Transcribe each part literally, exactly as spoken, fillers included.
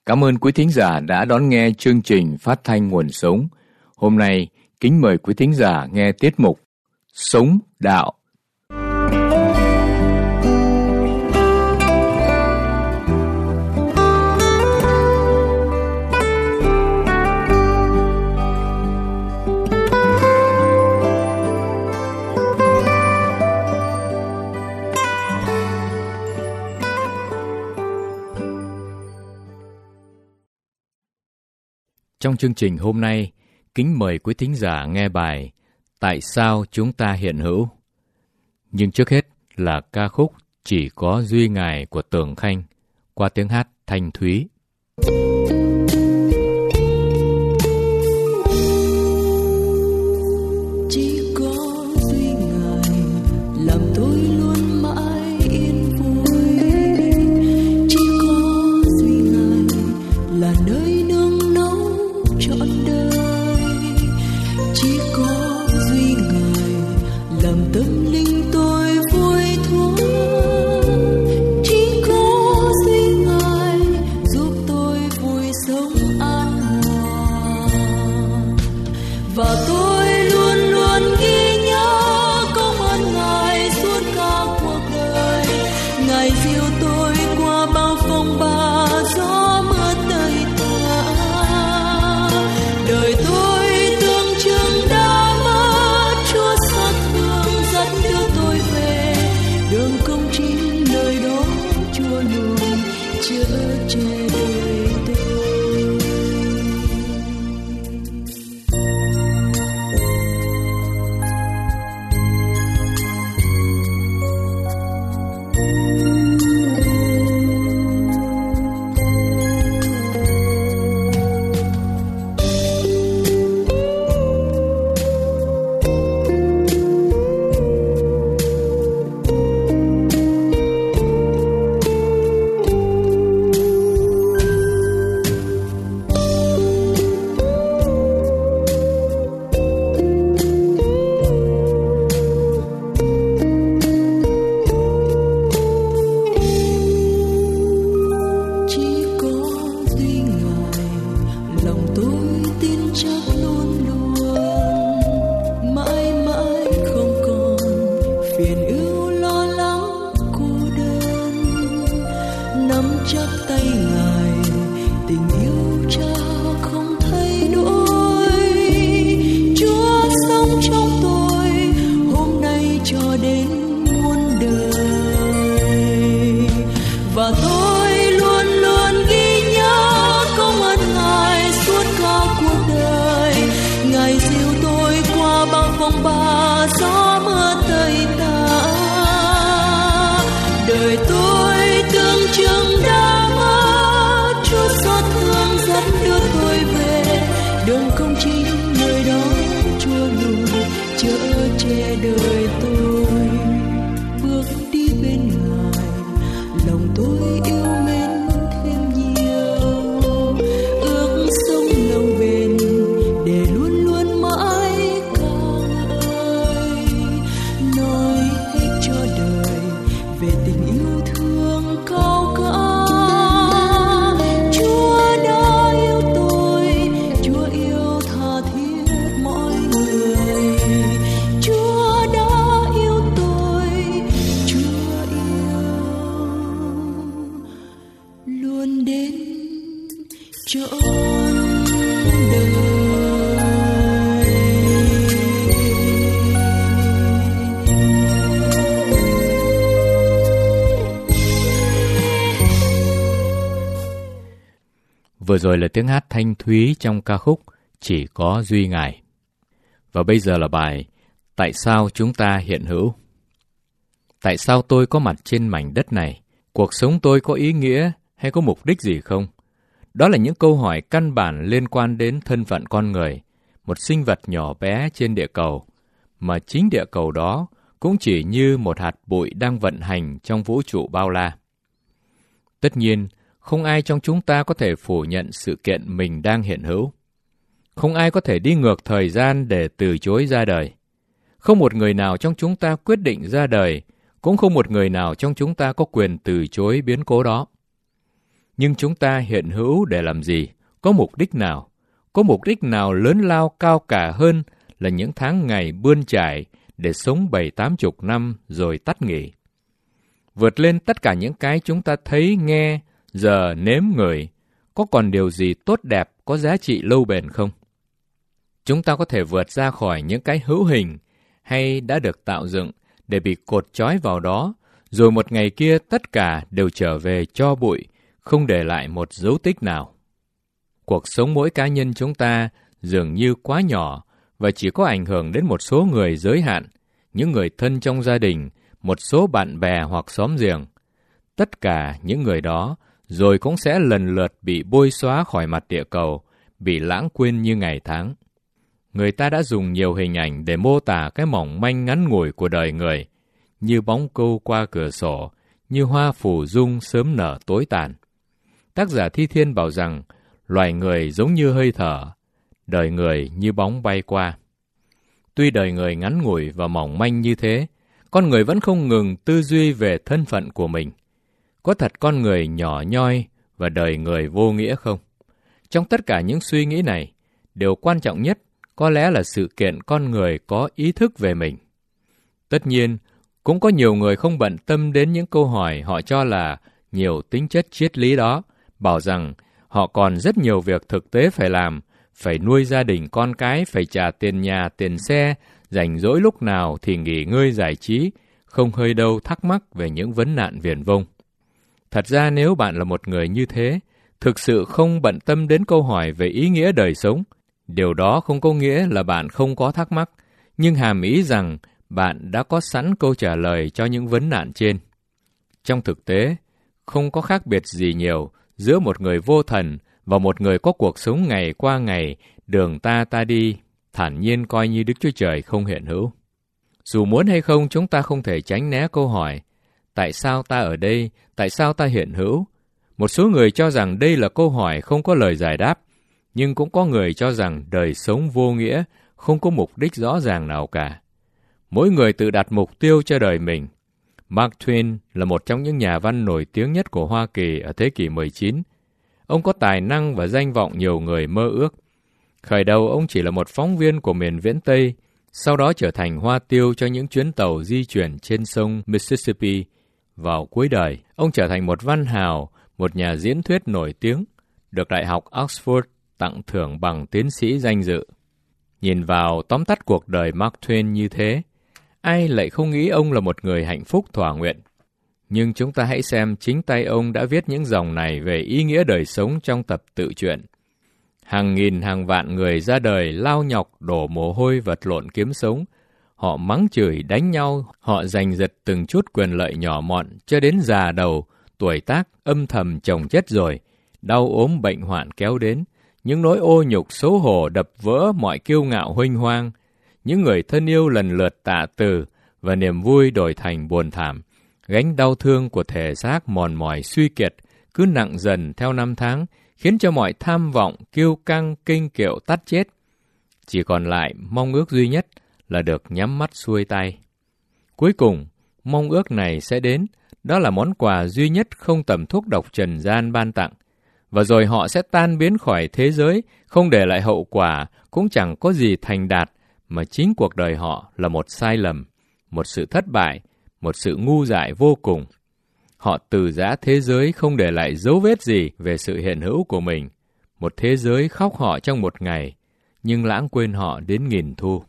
Cảm ơn quý thính giả đã đón nghe chương trình phát thanh Nguồn Sống. Hôm nay, kính mời quý thính giả nghe tiết mục Sống Đạo. Trong chương trình hôm nay, kính mời quý thính giả nghe bài Tại sao chúng ta hiện hữu? Nhưng trước hết là ca khúc Chỉ có duy Ngài của Tường Khanh qua tiếng hát Thanh Thúy. Chỉ có duy Ngài làm tôi luôn mãi yên vui. Chỉ có duy Ngài là nơi nương náu trọn đời. Chỉ có duy Ngài làm tâm linh tôi vui thuở. Chỉ có duy Ngài giúp tôi vui sống an hòa. Và tôi luôn luôn ghi nhớ công ơn Ngài suốt cả cuộc đời. Ngài dìu tôi qua bao phong ba gió mưa tơi tả. Đời tôi tưởng chừng đã mất, Chúa xót thương dẫn đưa tôi về. Đường công chính nơi đó Chúa luôn chở che đời tôi. Chỉ có duy Ngài lòng tôi tin chắc luôn luôn, mãi mãi không còn phiền ưu lo lắng cô đơn. Nắm chắc tay Ngài tình yêu Cha không thay đổi. Chúa sống trong tôi hôm nay cho đến muôn đời. Và tôi luôn luôn ghi nhớ công ơn Ngài suốt cả cuộc đời. Ngài dìu tôi qua bao phong ba gió mưa tơi tả. Đời tôi tưởng chừng đã mất, Chúa xót thương dẫn đưa tôi về. Đường công chính nơi đó Chúa luôn chở che đời tôi. Bước đi bên Ngài lòng tôi yêu mến thêm nhiều. Ước sống lâu bền để luôn luôn mãi ca ngợi. Nói hết cho đời về tình yêu thương cao cả. Chúa đã yêu tôi, Chúa yêu tha thiết mọi người. Chúa đã yêu tôi, Chúa yêu luôn đến trọn đời. Vừa rồi là tiếng hát Thanh Thúy trong ca khúc Chỉ có duy Ngài. Và bây giờ là bài Tại sao chúng ta hiện hữu? Tại sao tôi có mặt trên mảnh đất này? Cuộc sống tôi có ý nghĩa hay có mục đích gì không? Đó là những câu hỏi căn bản liên quan đến thân phận con người, một sinh vật nhỏ bé trên địa cầu, mà chính địa cầu đó cũng chỉ như một hạt bụi đang vận hành trong vũ trụ bao la. Tất nhiên, không ai trong chúng ta có thể phủ nhận sự kiện mình đang hiện hữu. Không ai có thể đi ngược thời gian để từ chối ra đời. Không một người nào trong chúng ta quyết định ra đời, cũng không một người nào trong chúng ta có quyền từ chối biến cố đó. Nhưng chúng ta hiện hữu để làm gì? Có mục đích nào? Có mục đích nào lớn lao cao cả hơn là những tháng ngày bươn trải để sống bảy tám chục năm rồi tắt nghỉ? Vượt lên tất cả những cái chúng ta thấy, nghe, giờ nếm ngửi, có còn điều gì tốt đẹp, có giá trị lâu bền không? Chúng ta có thể vượt ra khỏi những cái hữu hình hay đã được tạo dựng để bị cột trói vào đó, rồi một ngày kia tất cả đều trở về tro bụi, không để lại một dấu tích nào. Cuộc sống mỗi cá nhân chúng ta dường như quá nhỏ và chỉ có ảnh hưởng đến một số người giới hạn, những người thân trong gia đình, một số bạn bè hoặc xóm giềng. Tất cả những người đó rồi cũng sẽ lần lượt bị bôi xóa khỏi mặt địa cầu, bị lãng quên như ngày tháng. Người ta đã dùng nhiều hình ảnh để mô tả cái mỏng manh ngắn ngủi của đời người, như bóng câu qua cửa sổ, như hoa phủ dung sớm nở tối tàn. Tác giả Thi Thiên bảo rằng, loài người giống như hơi thở, đời người như bóng bay qua. Tuy đời người ngắn ngủi và mỏng manh như thế, con người vẫn không ngừng tư duy về thân phận của mình. Có thật con người nhỏ nhoi và đời người vô nghĩa không? Trong tất cả những suy nghĩ này, điều quan trọng nhất có lẽ là sự kiện con người có ý thức về mình. Tất nhiên, cũng có nhiều người không bận tâm đến những câu hỏi họ cho là nhiều tính chất triết lý đó, bảo rằng họ còn rất nhiều việc thực tế phải làm, phải nuôi gia đình con cái, phải trả tiền nhà, tiền xe, rảnh rỗi lúc nào thì nghỉ ngơi giải trí, không hơi đâu thắc mắc về những vấn nạn viển vông. Thật ra nếu bạn là một người như thế, thực sự không bận tâm đến câu hỏi về ý nghĩa đời sống, điều đó không có nghĩa là bạn không có thắc mắc, nhưng hàm ý rằng bạn đã có sẵn câu trả lời cho những vấn nạn trên. Trong thực tế, không có khác biệt gì nhiều giữa một người vô thần và một người có cuộc sống ngày qua ngày, đường ta ta đi, thản nhiên coi như Đức Chúa Trời không hiện hữu. Dù muốn hay không, chúng ta không thể tránh né câu hỏi, tại sao ta ở đây, tại sao ta hiện hữu? Một số người cho rằng đây là câu hỏi không có lời giải đáp, nhưng cũng có người cho rằng đời sống vô nghĩa, không có mục đích rõ ràng nào cả. Mỗi người tự đặt mục tiêu cho đời mình. Mark Twain là một trong những nhà văn nổi tiếng nhất của Hoa Kỳ ở thế kỷ mười chín. Ông có tài năng và danh vọng nhiều người mơ ước. Khởi đầu ông chỉ là một phóng viên của miền viễn Tây, sau đó trở thành hoa tiêu cho những chuyến tàu di chuyển trên sông Mississippi. Vào cuối đời, ông trở thành một văn hào, một nhà diễn thuyết nổi tiếng, được Đại học Oxford tặng thưởng bằng tiến sĩ danh dự. Nhìn vào tóm tắt cuộc đời Mark Twain như thế, ai lại không nghĩ ông là một người hạnh phúc thỏa nguyện. Nhưng chúng ta hãy xem chính tay ông đã viết những dòng này về ý nghĩa đời sống trong tập tự truyện. Hàng nghìn hàng vạn người ra đời lao nhọc, đổ mồ hôi vật lộn kiếm sống. Họ mắng chửi, đánh nhau, họ giành giật từng chút quyền lợi nhỏ mọn, cho đến già đầu, tuổi tác, âm thầm chồng chất rồi, đau ốm bệnh hoạn kéo đến. Những nỗi ô nhục xấu hổ đập vỡ mọi kiêu ngạo huênh hoang. Những người thân yêu lần lượt tạ từ, và niềm vui đổi thành buồn thảm. Gánh đau thương của thể xác mòn mỏi suy kiệt, cứ nặng dần theo năm tháng, khiến cho mọi tham vọng, kiêu căng, kinh kiệu tắt chết. Chỉ còn lại mong ước duy nhất là được nhắm mắt xuôi tay. Cuối cùng, mong ước này sẽ đến, đó là món quà duy nhất không tầm thuốc độc trần gian ban tặng. Và rồi họ sẽ tan biến khỏi thế giới, không để lại hậu quả, cũng chẳng có gì thành đạt, mà chính cuộc đời họ là một sai lầm, một sự thất bại, một sự ngu dại vô cùng. Họ từ giã thế giới không để lại dấu vết gì về sự hiện hữu của mình. Một thế giới khóc họ trong một ngày, nhưng lãng quên họ đến nghìn thu.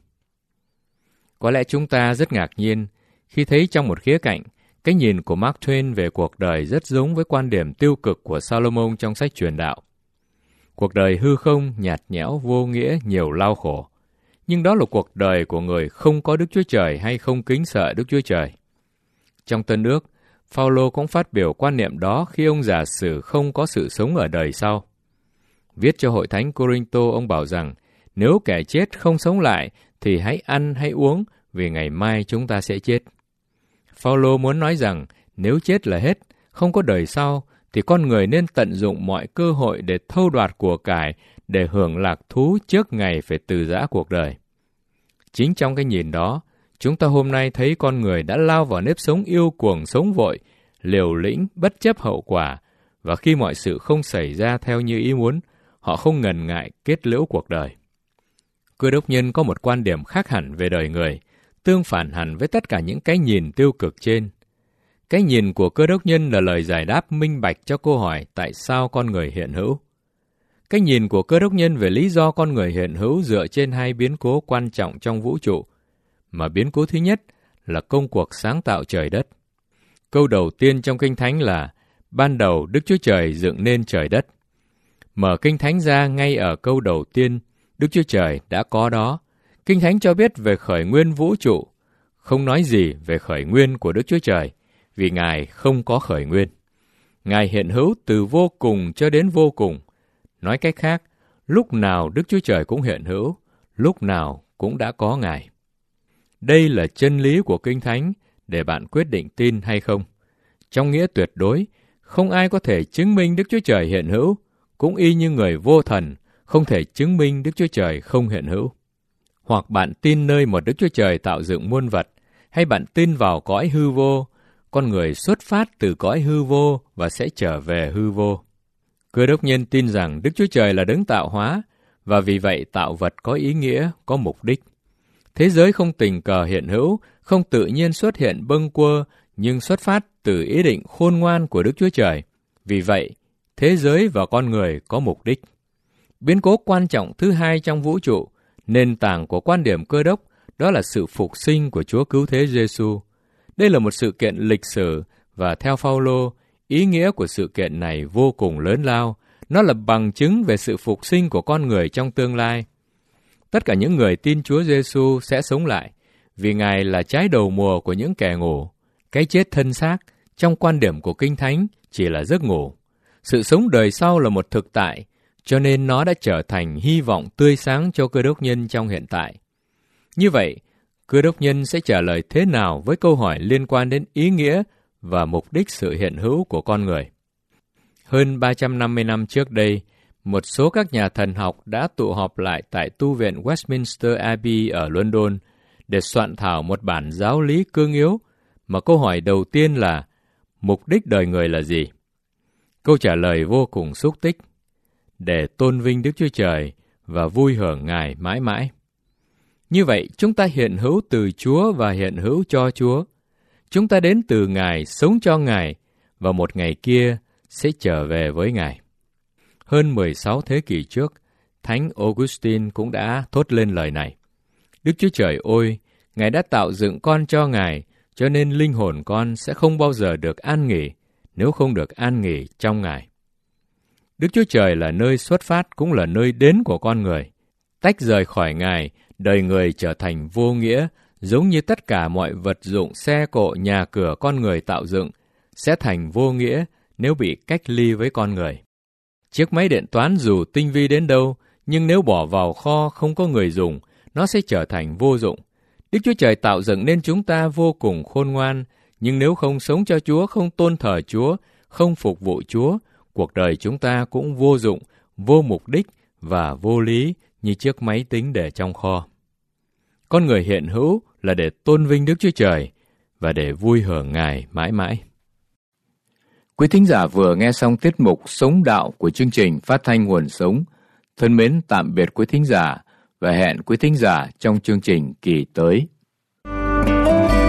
Có lẽ chúng ta rất ngạc nhiên khi thấy trong một khía cạnh, cái nhìn của Mark Twain về cuộc đời rất giống với quan điểm tiêu cực của Salomon trong sách Truyền Đạo. Cuộc đời hư không, nhạt nhẽo, vô nghĩa, nhiều lao khổ. Nhưng đó là cuộc đời của người không có Đức Chúa Trời hay không kính sợ Đức Chúa Trời. Trong Tân Ước, Phao-lô cũng phát biểu quan niệm đó khi ông giả sử không có sự sống ở đời sau. Viết cho hội thánh Cô-rinh-tô, ông bảo rằng, nếu kẻ chết không sống lại, thì hãy ăn hãy uống, vì ngày mai chúng ta sẽ chết. Phao-lô muốn nói rằng, nếu chết là hết, không có đời sau, thì con người nên tận dụng mọi cơ hội để thâu đoạt của cải, để hưởng lạc thú trước ngày phải từ giã cuộc đời. Chính trong cái nhìn đó, chúng ta hôm nay thấy con người đã lao vào nếp sống yêu cuồng sống vội, liều lĩnh, bất chấp hậu quả, và khi mọi sự không xảy ra theo như ý muốn, họ không ngần ngại kết liễu cuộc đời. Cơ đốc nhân có một quan điểm khác hẳn về đời người, tương phản hẳn với tất cả những cái nhìn tiêu cực trên. Cái nhìn của cơ đốc nhân là lời giải đáp minh bạch cho câu hỏi tại sao con người hiện hữu. Cái nhìn của cơ đốc nhân về lý do con người hiện hữu dựa trên hai biến cố quan trọng trong vũ trụ, mà biến cố thứ nhất là công cuộc sáng tạo trời đất. Câu đầu tiên trong Kinh Thánh là ban đầu Đức Chúa Trời dựng nên trời đất. Mở Kinh Thánh ra ngay ở câu đầu tiên, Đức Chúa Trời đã có đó. Kinh Thánh cho biết về khởi nguyên vũ trụ, không nói gì về khởi nguyên của Đức Chúa Trời, vì Ngài không có khởi nguyên. Ngài hiện hữu từ vô cùng cho đến vô cùng. Nói cách khác, lúc nào Đức Chúa Trời cũng hiện hữu, lúc nào cũng đã có Ngài. Đây là chân lý của Kinh Thánh để bạn quyết định tin hay không. Trong nghĩa tuyệt đối, không ai có thể chứng minh Đức Chúa Trời hiện hữu, cũng y như người vô thần không thể chứng minh Đức Chúa Trời không hiện hữu. Hoặc bạn tin nơi một Đức Chúa Trời tạo dựng muôn vật, hay bạn tin vào cõi hư vô, con người xuất phát từ cõi hư vô và sẽ trở về hư vô. Cơ đốc nhân tin rằng Đức Chúa Trời là đấng tạo hóa, và vì vậy tạo vật có ý nghĩa, có mục đích. Thế giới không tình cờ hiện hữu, không tự nhiên xuất hiện bâng quơ, nhưng xuất phát từ ý định khôn ngoan của Đức Chúa Trời. Vì vậy, thế giới và con người có mục đích. Biến cố quan trọng thứ hai trong vũ trụ, nền tảng của quan điểm Cơ đốc, đó là sự phục sinh của Chúa Cứu Thế Giêsu. Đây là một sự kiện lịch sử, và theo Phao-lô, ý nghĩa của sự kiện này vô cùng lớn lao. Nó là bằng chứng về sự phục sinh của con người trong tương lai. Tất cả những người tin Chúa Giêsu sẽ sống lại, vì Ngài là trái đầu mùa của những kẻ ngủ. Cái chết thân xác, trong quan điểm của Kinh Thánh, chỉ là giấc ngủ. Sự sống đời sau là một thực tại, cho nên nó đã trở thành hy vọng tươi sáng cho cơ đốc nhân trong hiện tại. Như vậy, cơ đốc nhân sẽ trả lời thế nào với câu hỏi liên quan đến ý nghĩa và mục đích sự hiện hữu của con người? Hơn ba trăm năm mươi năm trước đây, một số các nhà thần học đã tụ họp lại tại tu viện Westminster Abbey ở London để soạn thảo một bản giáo lý cương yếu, mà câu hỏi đầu tiên là: mục đích đời người là gì? Câu trả lời vô cùng xúc tích: để tôn vinh Đức Chúa Trời và vui hưởng Ngài mãi mãi. Như vậy, chúng ta hiện hữu từ Chúa và hiện hữu cho Chúa. Chúng ta đến từ Ngài, sống cho Ngài, và một ngày kia sẽ trở về với Ngài. Hơn mười sáu thế kỷ trước, Thánh Augustine cũng đã thốt lên lời này: Đức Chúa Trời ôi, Ngài đã tạo dựng con cho Ngài, cho nên linh hồn con sẽ không bao giờ được an nghỉ, nếu không được an nghỉ trong Ngài. Đức Chúa Trời là nơi xuất phát, cũng là nơi đến của con người. Tách rời khỏi Ngài, đời người trở thành vô nghĩa, giống như tất cả mọi vật dụng, xe cộ, nhà cửa con người tạo dựng, sẽ thành vô nghĩa nếu bị cách ly với con người. Chiếc máy điện toán dù tinh vi đến đâu, nhưng nếu bỏ vào kho không có người dùng, nó sẽ trở thành vô dụng. Đức Chúa Trời tạo dựng nên chúng ta vô cùng khôn ngoan, nhưng nếu không sống cho Chúa, không tôn thờ Chúa, không phục vụ Chúa, cuộc đời chúng ta cũng vô dụng, vô mục đích và vô lý như chiếc máy tính để trong kho. Con người hiện hữu là để tôn vinh Đức Chúa Trời và để vui hưởng Ngài mãi mãi. Quý thính giả vừa nghe xong tiết mục Sống Đạo của chương trình Phát thanh Nguồn Sống. Thân mến tạm biệt quý thính giả và hẹn quý thính giả trong chương trình kỳ tới.